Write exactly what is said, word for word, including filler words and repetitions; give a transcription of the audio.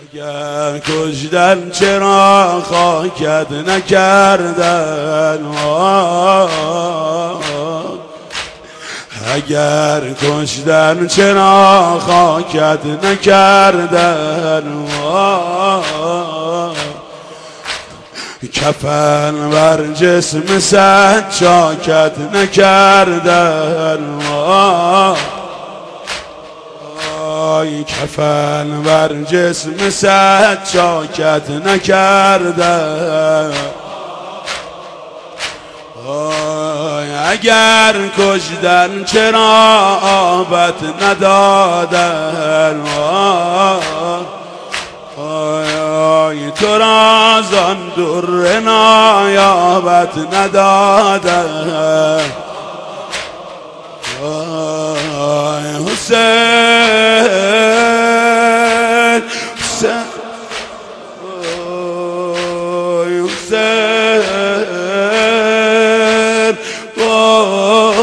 اگر کشتن چرا خاکت نکردن، اگر کشتن چرا خاکت نکردن، کفن بر جسم صد چاکت نکردن، کفن بر جسم صد چاکت نکردن. اگر کشتن چرا آبت ندادن، تو را زان در نایابت ندادن. حسین حسین حسین